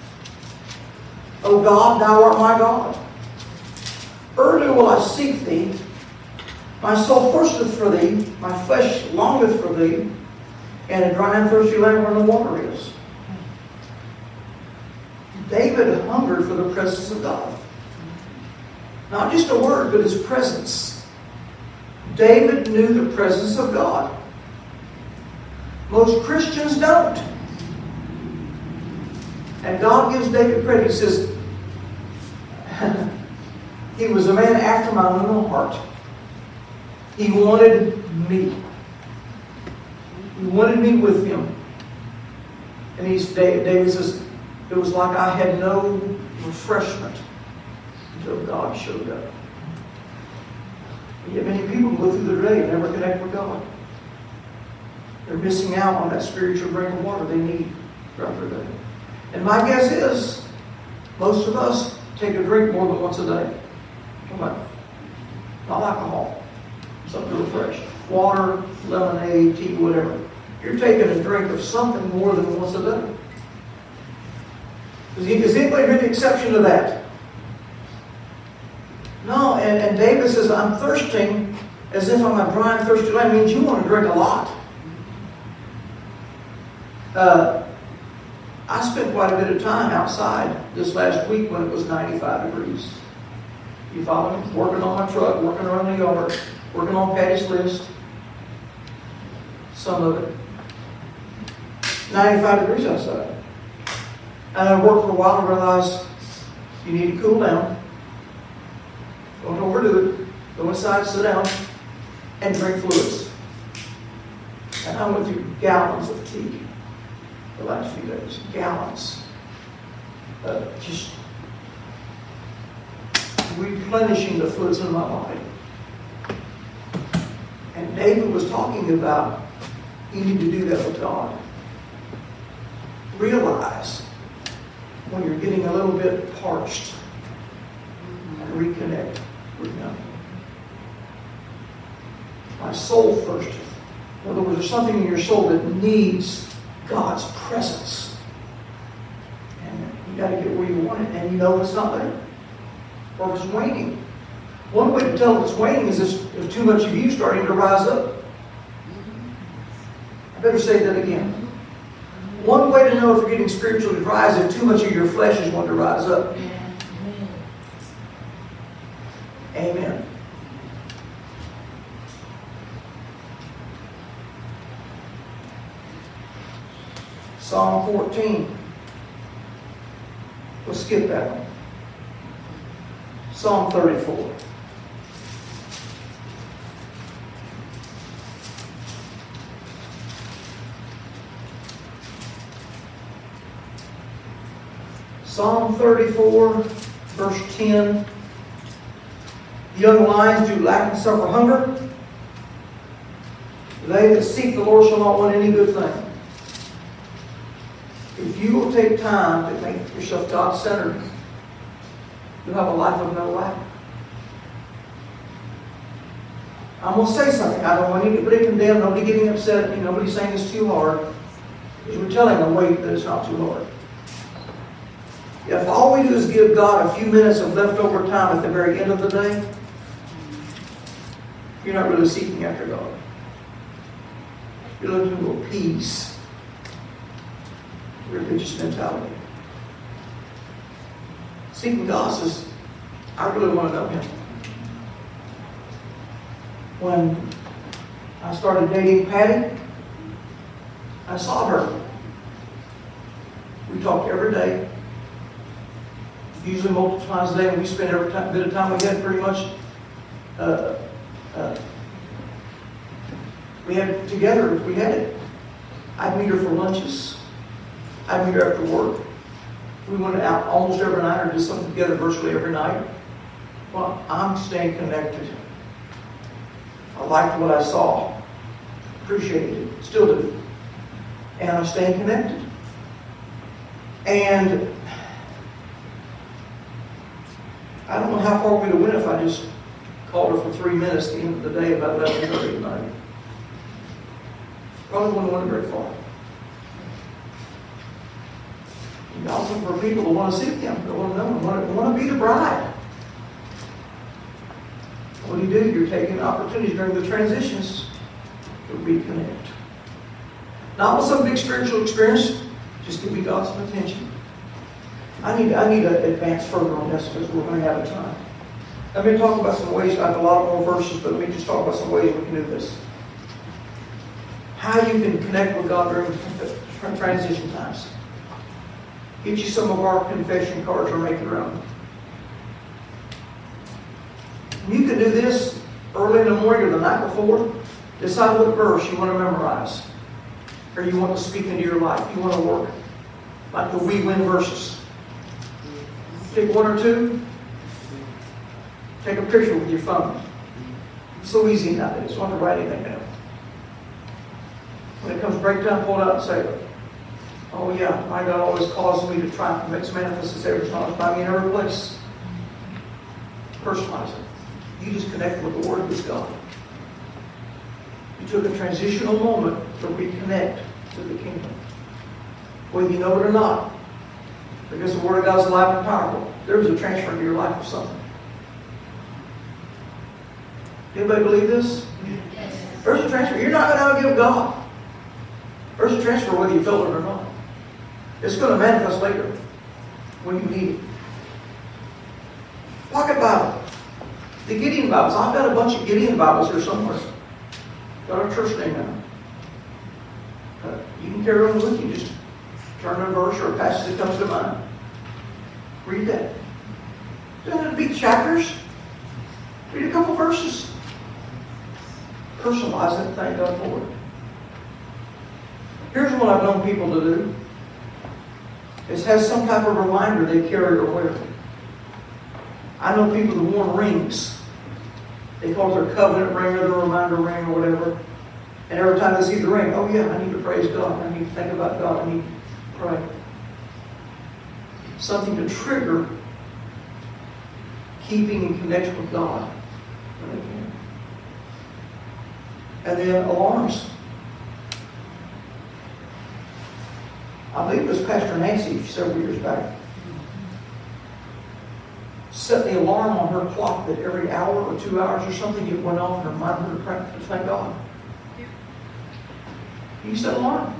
O God, thou art my God. Early will I seek thee. My soul thirsteth for thee. My flesh longeth for thee. And a dry and thirsty land where no water is. David hungered for the presence of God. Not just a word, but his presence. David knew the presence of God. Most Christians don't. And God gives David credit. He says, he was a man after my own heart. He wanted me. He wanted me with him. And he's, David says, it was like I had no refreshment until God showed up. And yet many people go through their day and never connect with God. They're missing out on that spiritual drink of water they need throughout their day. And my guess is, most of us take a drink more than once a day. Come on. Not alcohol. Something to refresh. Water, lemonade, tea, whatever. You're taking a drink of something more than once a day. Is anybody hear the exception to that? No, and, and David says, I'm thirsting as if I'm a dry and thirsty land. It means you want to drink a lot. Uh, I spent quite a bit of time outside this last week when it was ninety-five degrees. You follow me? Working on my truck, working around the yard, working on Patty's list. Some of it. ninety-five degrees outside. And I worked for a while and realized you need to cool down. Don't overdo it. Go inside, sit down, and drink fluids. And I went through gallons of tea the last few days. Gallons. Uh, just replenishing the fluids in my body. And David was talking about you need to do that with God. Realize when you're getting a little bit parched and reconnect with Him. My soul thirsteth. In other words, there's something in your soul that needs God's presence. And you got to get where you want it, and you know it's not there. Or if it's waning. One way to tell if it's waning is if too much of you starting to rise up. I better say that again. One way to know if you're getting spiritually dry is if too much of your flesh is wanting to rise up. Amen. Psalm fourteen. We'll skip that one. Psalm thirty-four. Psalm thirty-four, verse ten. The young lions do lack and suffer hunger. They that seek the Lord shall not want any good thing. If you will take time to make yourself God-centered, you'll have a life of no lack. I'm going to say something. I don't want anybody to condemn, nobody getting upset at me, nobody saying it's too hard. Because we're telling them, wait, that it's not too hard. If all we do is give God a few minutes of leftover time at the very end of the day, you're not really seeking after God. You're looking to appease religious mentality. Seeking God says, I really want to know Him. When I started dating Patty, I saw her. We talked every day, usually multiple times a day, and we spent every time, bit of time we had pretty much. Uh, uh, we had together. We had it. I'd meet her for lunches. I'd meet her after work. We went out almost every night or did something together virtually every night. Well, I'm staying connected. I liked what I saw. Appreciated it. Still do. And I'm staying connected. And I don't know how far we'd have went if I just called her for three minutes at the end of the day about eleven thirty at night. Probably wouldn't have went very far. God's looking for people that want to seek Him, that want to know Him, want to, want to be the bride. What do you do? You're taking opportunities during the transitions to reconnect. Not with some big spiritual experience, just give me God's attention. I need, I need to advance further on this because we're going to have a time. Let me talk about some ways. I have a lot more verses, but let me just talk about some ways we can do this. How you can connect with God during transition times. Get you some of our confession cards or make your own. You can do this early in the morning or the night before. Decide what verse you want to memorize or you want to speak into your life. You want to work like the we win verses. Take one or two. Take a picture with your phone. It's so easy nowadays. You don't have to write anything down. When it comes break time, pull it out and say, oh yeah, my God always calls me to try and make manifest His every knowledge by me in every place. Personalize it. You just connect with the Word of this God. You took a transitional moment to reconnect to the kingdom. Whether you know it or not, because the Word of God is alive and powerful, there was a transfer into your life of something. Anybody believe this? Yes. There's a transfer. You're not going to outgive God. There's a transfer whether you feel it or not. It's going to manifest later when you need it. Pocket Bible. The Gideon Bibles. I've got a bunch of Gideon Bibles here somewhere. Got our church name on them. Uh, you can carry them with you. Just turn a verse or a passage that comes to mind. Read that. Doesn't have to be chapters. Read a couple verses. Personalize it and thank God for it. Here's what I've known people to do. It has some type of reminder they carry or wear. I know people that worn rings. They call it their covenant ring or their reminder ring or whatever. And every time they see the ring, oh yeah, I need to praise God. I need to think about God. I need to pray. Something to trigger keeping in connection with God when they can. And then alarms. I believe it was Pastor Nancy several years back. Set the alarm on her clock that every hour or two hours or something it went off and reminded her to pray, to thank God. You set an alarm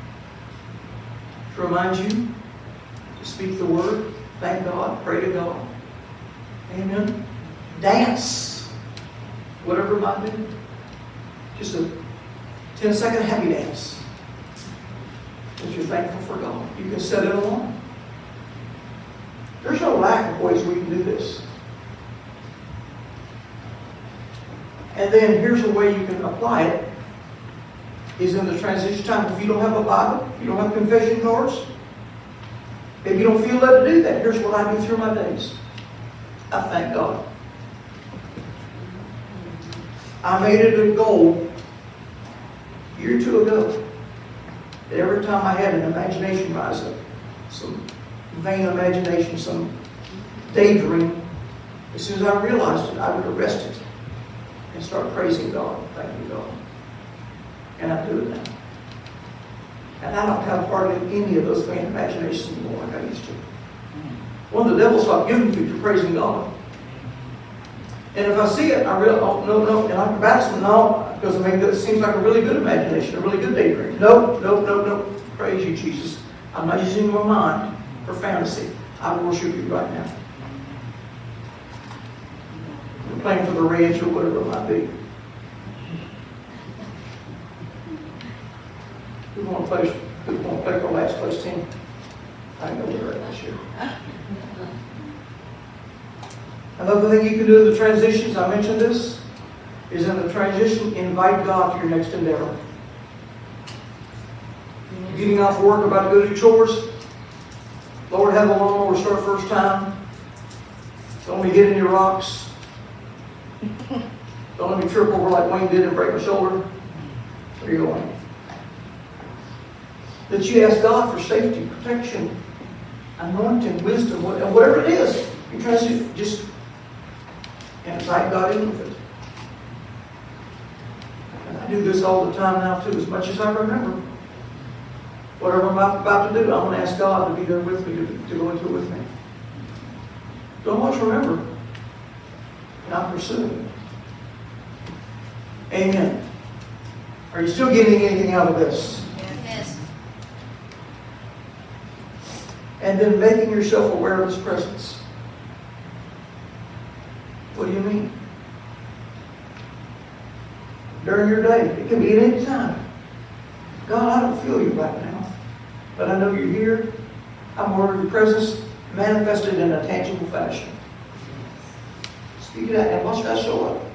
to remind you to speak the word, thank God, pray to God. Amen. Dance. Whatever it might be. Just a ten second happy dance. Because you're thankful for God. You can set it alarm. There's no lack of ways we can do this. And then here's a way you can apply it. Is in the transition time. If you don't have a Bible, if you don't have confession cards, If you don't feel led to do that, here's what I do through my days. I thank God. I made it a goal a year or two ago that every time I had an imagination rise up, some vain imagination, some daydream, as soon as I realized it, I would arrest it and start praising God, thanking God. And I do it now. And I don't have hardly any of those vain imaginations anymore like I used to. One of the devils stopped giving me to praising God. And if I see it, I realize, oh, no, no, and I can battle some, no, because maybe it seems like a really good imagination, a really good daydream. No, no, no, no. Praise you, Jesus. I'm not using my mind for fantasy. I worship you right now. I'm playing for the Reds or whatever it might be. Who want to play? Who want to play for last place team? I know we're right this year. Another thing you can do in the transitions, I mentioned this, is in the transition, invite God to your next endeavor. Getting off work, about to go do chores. Lord, have the lawnmower start first time. Don't let me get any rocks. Don't let me trip over like Wayne did and break my shoulder. Where are you going? That you ask God for safety, protection, anointing, wisdom, and whatever it is. You try to just invite God in with it. And I do this all the time now too, as much as I remember. Whatever I'm about to do, I'm going to ask God to be there with me, to, to go into it with me. Don't always remember. And I'm pursuing it. Amen. Are you still getting anything out of this? Yes. And then making yourself aware of His presence. What do you mean? During your day. It can be at any time. God, I don't feel you right now, but I know you're here. I'm aware of your presence manifested in a tangible fashion. Speak it out and watch God show up.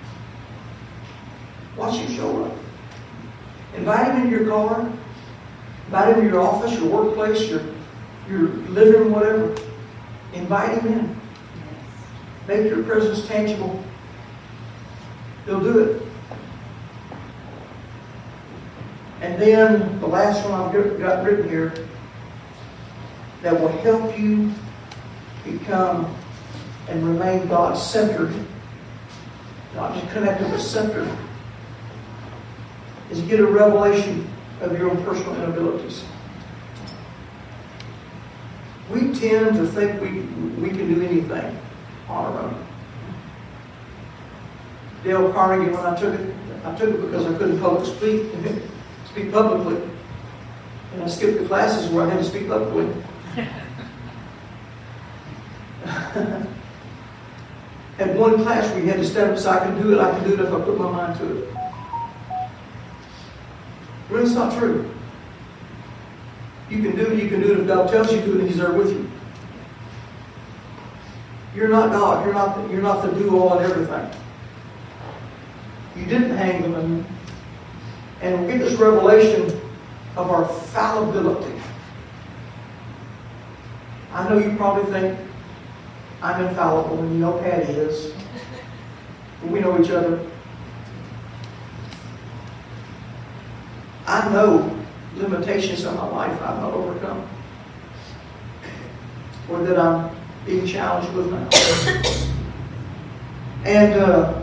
Watch Him show up. Invite Him into your car. Invite Him in your office, your workplace, your, your living room, whatever. Invite Him in. Make your presence tangible. He'll do it. And then the last one I've got written here that will help you become and remain God-centered, not just connected but centered, is get a revelation of your own personal inabilities. We tend to think we, we can do anything on our own. Dale Carnegie, when I took it, I took it because I couldn't public speak, speak publicly. And I skipped the classes where I had to speak publicly. At one class where you had to stand up so I could do it, I could do it if I put my mind to it. Well, it's not true. You can do it, you can do it if God tells you to, and He's there with you. You're not God. You're not the, you're not the do-all and everything. You didn't hang them. And, and we get this revelation of our fallibility. I know you probably think I'm infallible, and you know Patty is. But we know each other. I know limitations in my life I've not overcome, or that I'm being challenged with now. And uh,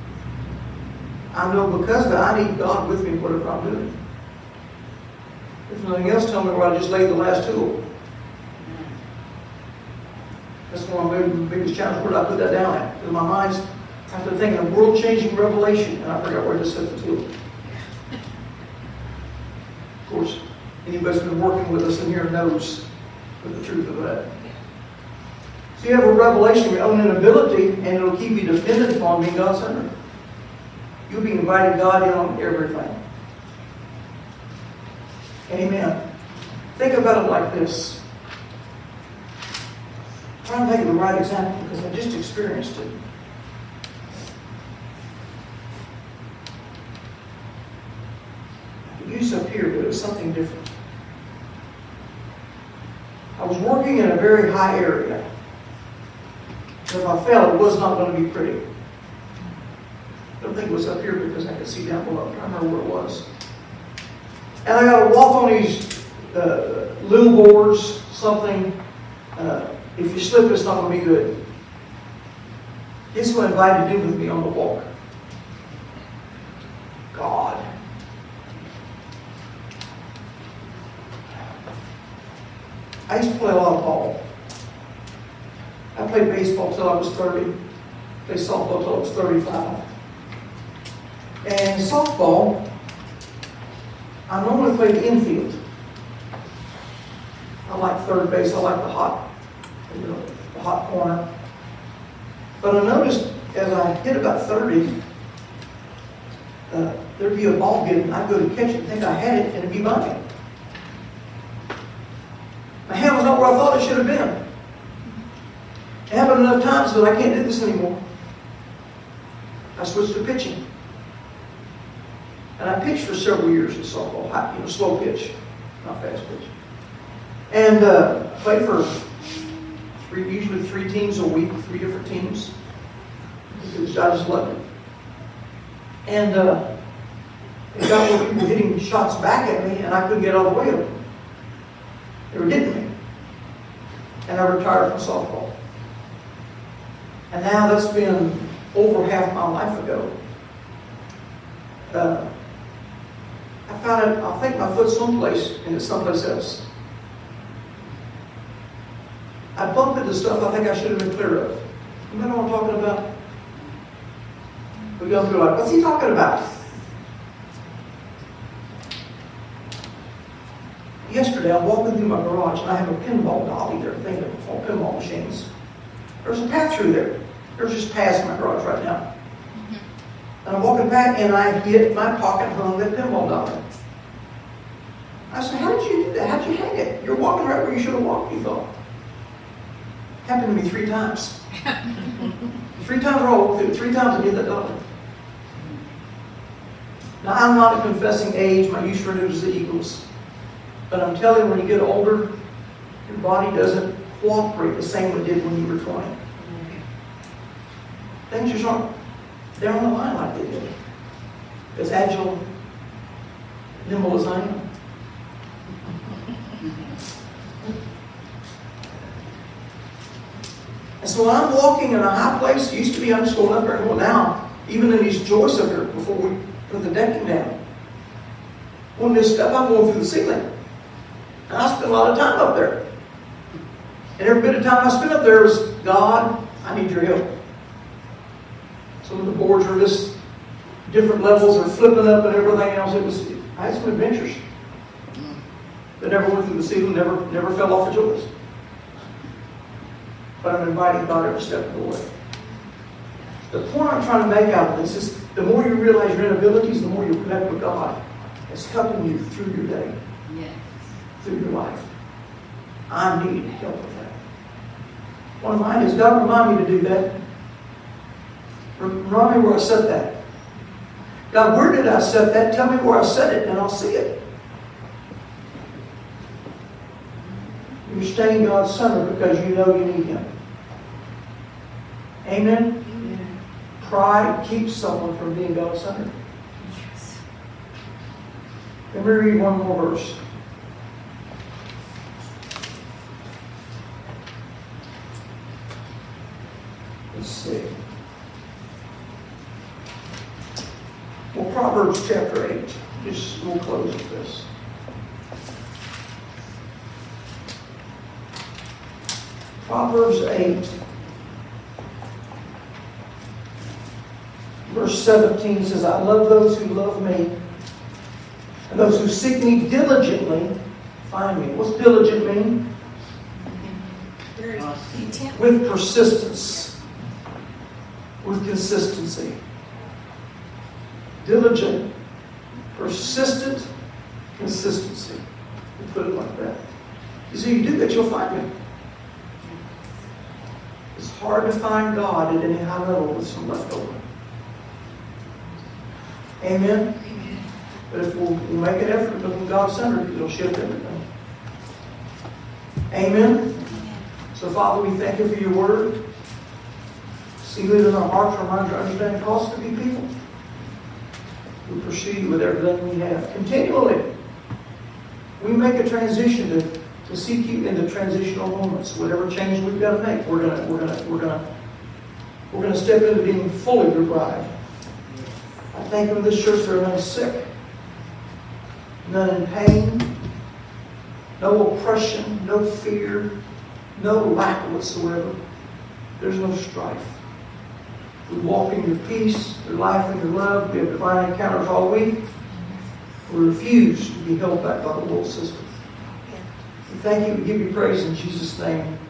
I know because of that, I need God with me whatever I'm doing. If nothing else, tell me where I just laid the last tool. That's one of my biggest challenges. Where did I put that down at? Because my mind's after thinking of world-changing revelation, and I forgot where to set the tool. Of course, anybody who's been working with us in here knows the truth of that. So you have a revelation of your own inability, and it'll keep you dependent upon being God-centered. You'll be inviting God in on everything. Amen. Think about it like this. I'm trying to think of the right example because I just experienced it. I could use up here, but it was something different. I was working in a very high area. If I fell, it was not going to be pretty. I don't think it was up here because I could see down below. I don't remember where it was. And I got to walk on these uh, little boards, something. Uh, if you slip, it's not going to be good. Guess who I invited in with me on the walk? God. I used to play a lot of ball. I played baseball till I was thirty. Played softball till I was thirty-five. And softball, I normally play the infield. I like third base. I like the hot, you know, the hot corner. But I noticed as I hit about thirty, uh, there'd be a ball given. I'd go to catch it, think I had it, and it'd be mine. My hand was not where I thought it should have been. It happened enough times that I can't do this anymore. I switched to pitching. And I pitched for several years in softball, high, you know, slow pitch, not fast pitch. And uh, played for three, usually three teams a week, three different teams. Because I just loved it. And uh, it got where people were hitting shots back at me, and I couldn't get out of the way of them. They were hitting me. And I retired from softball. And now that's been over half my life ago. Uh, I found it, I think my foot's someplace and it's someplace else. I bumped into stuff I think I should have been clear of. You know what I'm talking about? We go through like, what's he talking about? Yesterday, I'm walking through my garage and I have a pinball dolly there, thing of all pinball machines. There's a path through there. There's just paths in my garage right now. And I'm walking back and I hit my pocket hung that pinball dolly. I said, how did you do that? How'd you hang it? You're walking right where you should have walked, you thought. Happened to me three times. Three times I walked through it. Three times I hit that dolly. Now, I'm not confessing age. My youth renews the Eagles. But I'm telling you, when you get older, your body doesn't cooperate the same way it did when you were twenty. Things just aren't, they're on the line like they did. As agile, nimble as I am. And so when I'm walking in a high place, it used to be I'm just going up there and going down. Even in these joists up here, before we put the decking down. One misstep, I'm going through the ceiling. And I spend a lot of time up there. And every bit of time I spend up there is, God, I need your help. Some of the boards are just different levels, are flipping up and everything else. It was, I had some adventures. That never went through the ceiling, never, never fell off the joist. But I'm inviting God every step of the way. The point I'm trying to make out of this is the more you realize your inabilities, the more you connect with God. It's helping you through your day. Yes. Through your life. I need help with that. One of mine is, God, remind me to do that. Remind me where I set that. God, where did I set that? Tell me where I set it and I'll see it. You're staying God's center because you know you need Him. Amen? Amen. Pride keeps someone from being God's center. Yes. Let me read one more verse. Let's see. Well, Proverbs chapter eight. Just we'll close with this. Proverbs eight, verse seventeen says, I love those who love me, and those who seek me diligently find me. What's diligent mean? Very intent. With persistence, with consistency. Diligent, persistent consistency. We put it like that. You see, you do that, you'll find me. It's hard to find God at any high level with some leftover. Amen? Amen. But if we'll, we'll make an effort to look in God-centered, it'll shift everything. Amen. So, Father, we thank you for your word. Seal it in our hearts, our minds, our understanding. Cause us to be people who pursue you with everything we have. Continually, we make a transition to, to seek you in the transitional moments. Whatever change we've got to make, we're gonna, we're gonna, we're gonna, we're gonna step into being fully your bride. I thank you in this church there are none sick, none in pain, no oppression, no fear, no lack whatsoever. There's no strife. We walk in your peace, your life, and your love. We have divine encounters all week. We refuse to be held back by the world system. We thank you. We give you praise in Jesus' name.